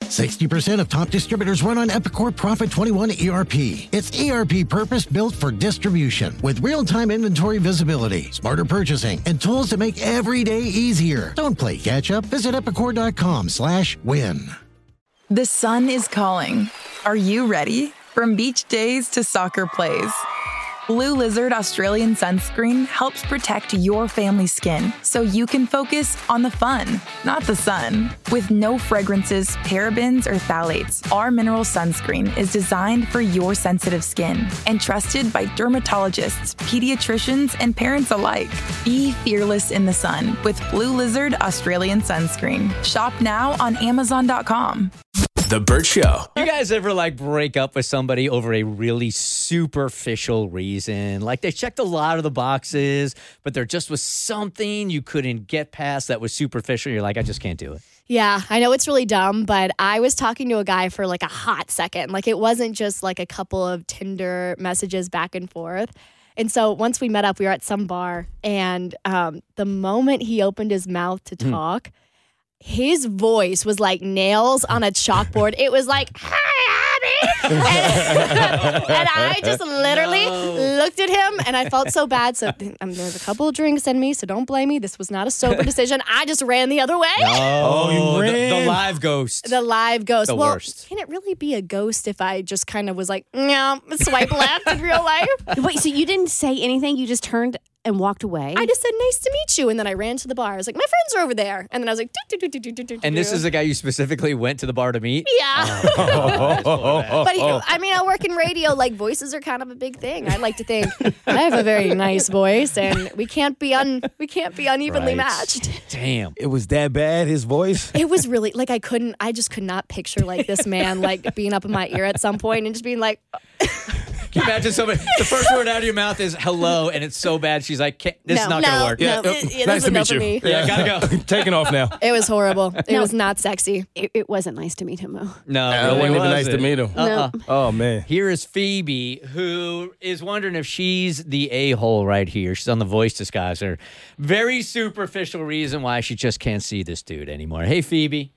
60% of top distributors run on Epicor Profit 21 ERP. It's ERP purpose-built for distribution with real-time inventory visibility, smarter purchasing, and tools to make every day easier. Don't play catch-up. Visit epicor.com/win. The sun is calling. Are you ready? From beach days to soccer plays, Blue Lizard Australian Sunscreen helps protect your family's skin so you can focus on the fun, not the sun. With no fragrances, parabens, or phthalates, our mineral sunscreen is designed for your sensitive skin and trusted by dermatologists, pediatricians, and parents alike. Be fearless in the sun with Blue Lizard Australian Sunscreen. Shop now on Amazon.com. The Burt Show. You guys ever break up with somebody over a really superficial reason? Like they checked a lot of the boxes, but there just was something you couldn't get past that was superficial. You're like, I just can't do it. Yeah, I know it's really dumb, but I was talking to a guy for a hot second. It wasn't just a couple of Tinder messages back and forth. And so once we met up, we were at some bar, and the moment he opened his mouth to talk, his voice was like nails on a chalkboard. It was like, "Hi, Abby," and I just literally looked at him, and I felt so bad. So there's a couple of drinks in me, so don't blame me. This was not a sober decision. I just ran the other way. Oh, you ran. The live ghost. The live ghost. The worst. Can it really be a ghost if I just kind of was like, no, swipe left in real life? Wait, so you didn't say anything? You just turned and walked away? I just said, nice to meet you. And then I ran to the bar. I was like, my friends are over there. And then I was like, And this is the guy you specifically went to the bar to meet? Yeah. But I work in radio. Voices are kind of a big thing. I like to think I have a very nice voice, and we can't be unevenly matched. Damn. It was that bad, his voice? It was really, I just could not picture this man being up in my ear at some point and just being like... Can you imagine somebody, the first word out of your mouth is hello, and it's so bad, she's like, this is not going to work. Yeah, nice to meet you. Me. Yeah, gotta go. Taking off now. It was horrible. It was not sexy. It wasn't nice to meet him, though. No, it wasn't even nice to meet him. No. Oh, man. Here is Phoebe, who is wondering if she's the a-hole right here. She's on the voice disguiser. Very superficial reason why she just can't see this dude anymore. Hey, Phoebe.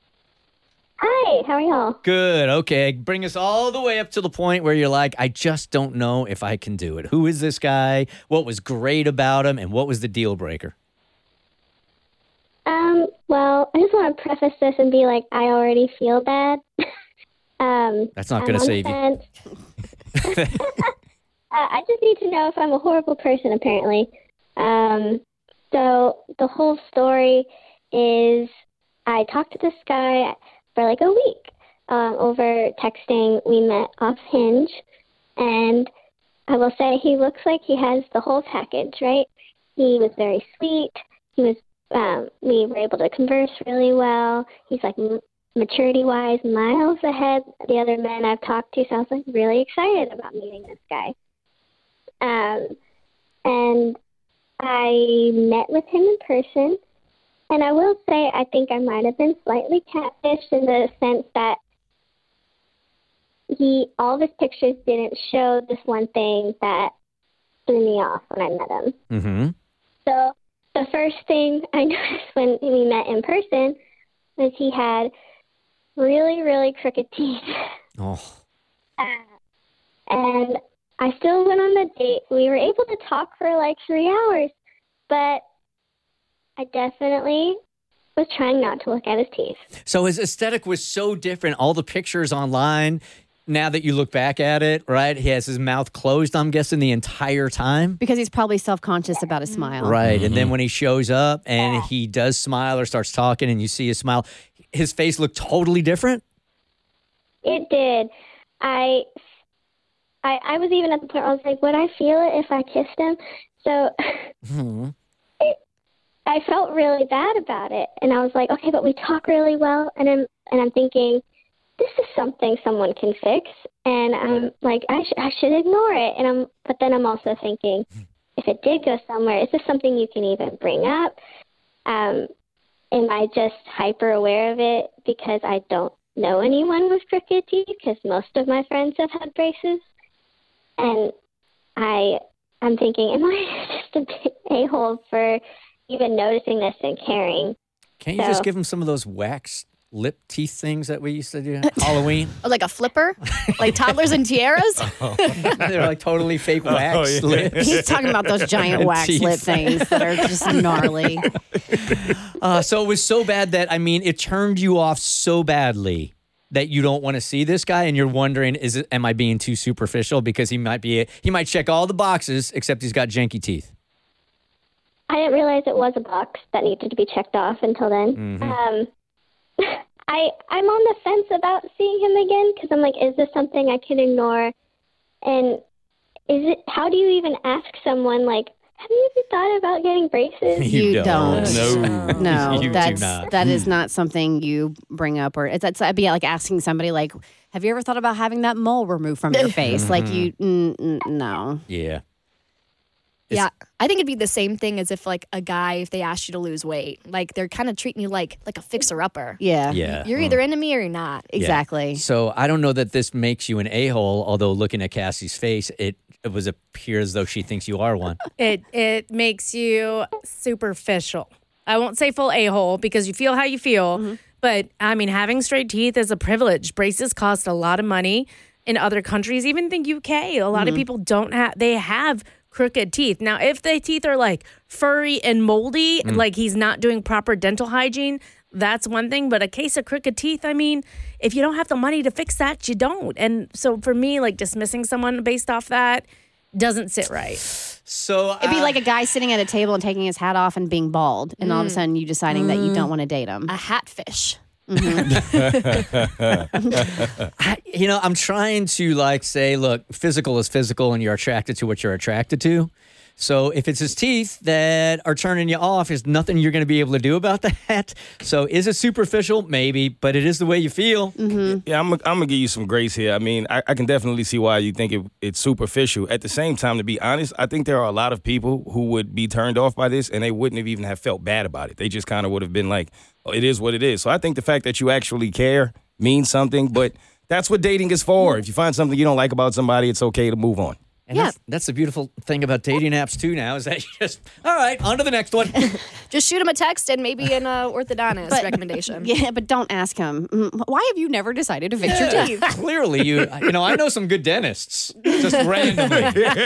Hi, how are y'all? Good. Okay. Bring us all the way up to the point where you're like, I just don't know if I can do it. Who is this guy? What was great about him? And what was the deal breaker? Well, I just want to preface this and be like, I already feel bad. That's not going to save you. I just need to know if I'm a horrible person, apparently. So the whole story is I talked to this guy for a week over texting. We met off Hinge, and I will say he looks like he has the whole package, right? He was very sweet. He was, we were able to converse really well. He's maturity-wise miles ahead of the other men I've talked to, so I was really excited about meeting this guy. And I met with him in person. And I will say, I think I might have been slightly catfished in the sense that all of his pictures didn't show this one thing that threw me off when I met him. Mm-hmm. So the first thing I noticed when we met in person was he had really, really crooked teeth. Oh. And I still went on the date. We were able to talk for 3 hours, but I definitely was trying not to look at his teeth. So his aesthetic was so different. All the pictures online, now that you look back at it, right? He has his mouth closed, I'm guessing, the entire time. Because he's probably self-conscious about his smile. Right. Mm-hmm. And then when he shows up and he does smile or starts talking and you see his smile, his face looked totally different? It did. I was even at the point where I was like, would I feel it if I kissed him? So... Mm-hmm. I felt really bad about it, and I was like, okay, but we talk really well, and I'm thinking, this is something someone can fix, and I'm like, I should ignore it, but then I'm also thinking, if it did go somewhere, is this something you can even bring up? Am I just hyper aware of it because I don't know anyone with crooked teeth? Because most of my friends have had braces, and I'm thinking, am I just a big a-hole for even noticing this and caring? Can't you just give him some of those wax lip teeth things that we used to do Halloween. Or like a flipper, like toddlers and tiaras. They're like totally fake wax lips. He's talking about those giant wax Teeth. lip things that are just gnarly. So it was so bad that, I mean, it turned you off so badly that you don't want to see this guy, and you're wondering, am I being too superficial? Because he might check all the boxes except he's got janky teeth. I didn't realize it was a box that needed to be checked off until then. I'm on the fence about seeing him again because I'm like, is this something I can ignore? And how do you even ask someone, like, have you ever thought about getting braces? You don't. No. You do not. That is not something you bring up, or it'd be like asking somebody, like, have you ever thought about having that mole removed from your face? Like no. Yeah. Yeah, I think it'd be the same thing as if like a guy, if they asked you to lose weight, like they're kind of treating you like a fixer-upper. Yeah. Yeah. You're either into me or you're not. Exactly. So I don't know that this makes you an a-hole, although looking at Cassie's face, it appears as though she thinks you are one. It makes you superficial. I won't say full a-hole because you feel how you feel, but I mean, having straight teeth is a privilege. Braces cost a lot of money in other countries, even the UK. A lot of people they have crooked teeth. Now, if the teeth are like furry and moldy, like he's not doing proper dental hygiene, that's one thing. But a case of crooked teeth, I mean, if you don't have the money to fix that, you don't. And so for me, like dismissing someone based off that doesn't sit right. So It'd be like a guy sitting at a table and taking his hat off and being bald, and all of a sudden you deciding that you don't want to date him. A hatfish. I'm trying to say, look, physical is physical and you're attracted to what you're attracted to. So if it's his teeth that are turning you off, there's nothing you're going to be able to do about that. So is it superficial? Maybe, but it is the way you feel. Yeah, I'm going to give you some grace here. I mean, I can definitely see why you think it's superficial. At the same time, to be honest, I think there are a lot of people who would be turned off by this and they wouldn't have even have felt bad about it. They just kind of would have been like, oh, it is what it is. So I think the fact that you actually care means something, but that's what dating is for. If you find something you don't like about somebody, it's okay to move on. And that's the beautiful thing about dating apps, too, now, is that you just, all right, on to the next one. Just shoot him a text and maybe an orthodontist recommendation. Yeah, but don't ask him, why have you never decided to fix your teeth? Clearly, I know some good dentists, just randomly.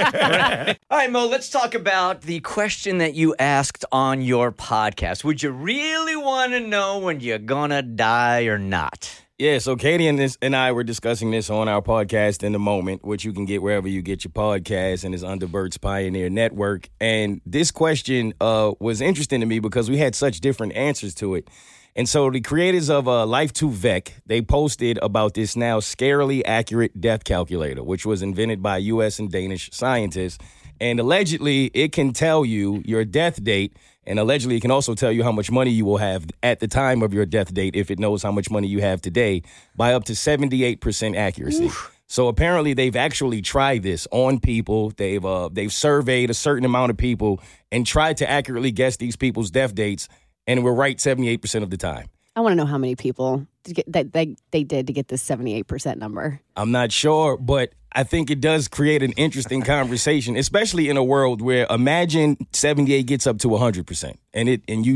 All right, Mo, let's talk about the question that you asked on your podcast. Would you really want to know when you're gonna die or not? Yeah, so Katie and I were discussing this on our podcast In the Moment, which you can get wherever you get your podcasts and is under Bert's Pioneer Network. And this question was interesting to me because we had such different answers to it. And so the creators of Life to Vec, they posted about this now scarily accurate death calculator, which was invented by U.S. and Danish scientists. And allegedly, it can tell you your death date. And allegedly, it can also tell you how much money you will have at the time of your death date if it knows how much money you have today by up to 78% accuracy. Oof. So apparently, they've actually tried this on people. They've surveyed a certain amount of people and tried to accurately guess these people's death dates, and we're right 78% of the time. I want to know how many people they did to get this 78% number. I'm not sure, but I think it does create an interesting conversation, especially in a world where imagine 78 gets up to 100%, and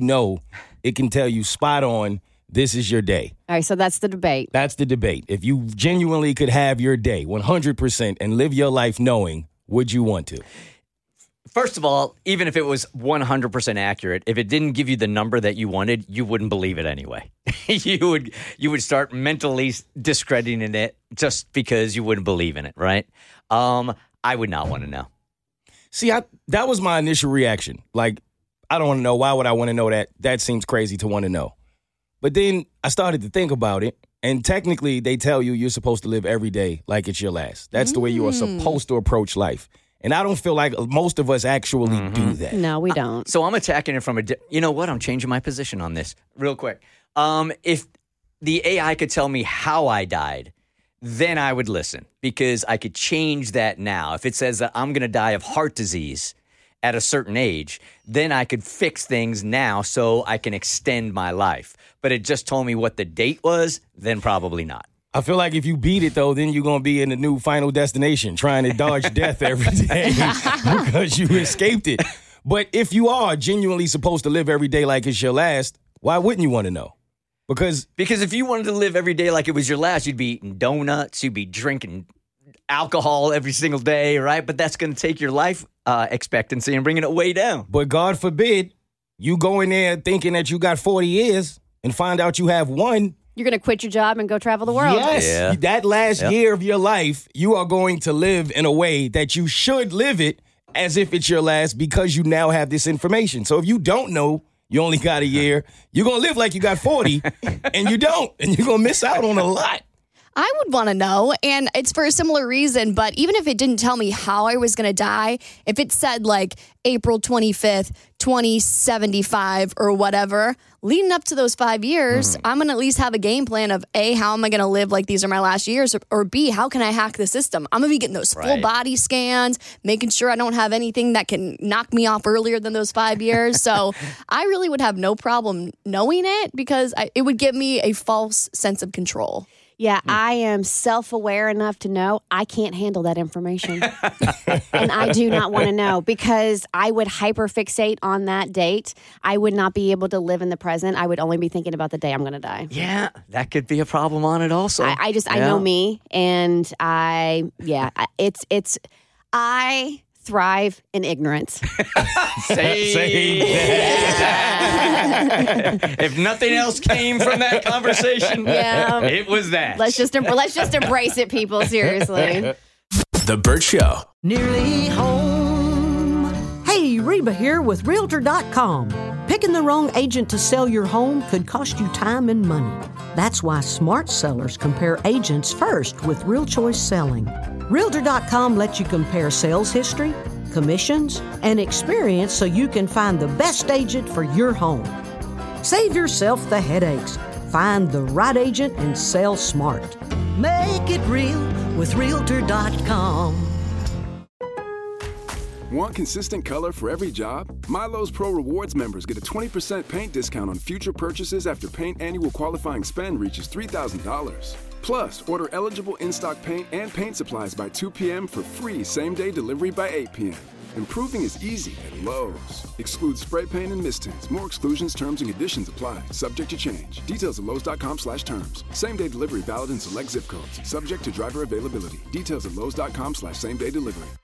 it can tell you spot on, this is your day. All right, so that's the debate. That's the debate. If you genuinely could have your day 100% and live your life knowing, would you want to? First of all, even if it was 100% accurate, if it didn't give you the number that you wanted, you wouldn't believe it anyway. You would start mentally discrediting it just because you wouldn't believe in it, right? I would not want to know. See, that was my initial reaction. Like, I don't want to know. Why would I want to know that? That seems crazy to want to know. But then I started to think about it, and technically they tell you you're supposed to live every day like it's your last. That's the way you are supposed to approach life. And I don't feel like most of us actually do that. No, we don't. So I'm attacking it from you know what? I'm changing my position on this real quick. If the AI could tell me how I died, then I would listen because I could change that now. If it says that I'm going to die of heart disease at a certain age, then I could fix things now so I can extend my life. But it just told me what the date was, then probably not. I feel like if you beat it, though, then you're going to be in the new Final Destination trying to dodge death every day because you escaped it. But if you are genuinely supposed to live every day like it's your last, why wouldn't you want to know? Because if you wanted to live every day like it was your last, you'd be eating donuts, you'd be drinking alcohol every single day, right? But that's going to take your life expectancy and bringing it way down. But God forbid you go in there thinking that you got 40 years and find out you have one. You're going to quit your job and go travel the world. Yes. Yeah. That last year of your life, you are going to live in a way that you should live it as if it's your last because you now have this information. So if you don't know you only got a year, you're going to live like you got 40 and you don't. And you're going to miss out on a lot. I would want to know, and it's for a similar reason, but even if it didn't tell me how I was going to die, if it said like April 25th, 2075 or whatever, leading up to those 5 years, I'm going to at least have a game plan of A, how am I going to live like these are my last years, or B, how can I hack the system? I'm going to be getting those full body scans, making sure I don't have anything that can knock me off earlier than those 5 years. So I really would have no problem knowing it because it would give me a false sense of control. Yeah, I am self-aware enough to know I can't handle that information. And I do not want to know because I would hyperfixate on that date. I would not be able to live in the present. I would only be thinking about the day I'm going to die. Yeah, that could be a problem on it also. I know me, and I thrive in ignorance. If nothing else came from that conversation, it was that. Let's just embrace it, people. Seriously. The Burt Show. Nearly home. Hey, Reba here with Realtor.com. Picking the wrong agent to sell your home could cost you time and money. That's why smart sellers compare agents first with Real Choice Selling. Realtor.com lets you compare sales history, commissions, and experience so you can find the best agent for your home. Save yourself the headaches. Find the right agent and sell smart. Make it real with Realtor.com. Want consistent color for every job? Milo's Pro Rewards members get a 20% paint discount on future purchases after paint annual qualifying spend reaches $3,000. Plus, order eligible in-stock paint and paint supplies by 2 p.m. for free same-day delivery by 8 p.m. Improving is easy at Lowe's. Excludes spray paint and mist tints. More exclusions, terms, and conditions apply. Subject to change. Details at Lowe's.com/terms. Same-day delivery valid in select zip codes. Subject to driver availability. Details at Lowe's.com/same-day delivery.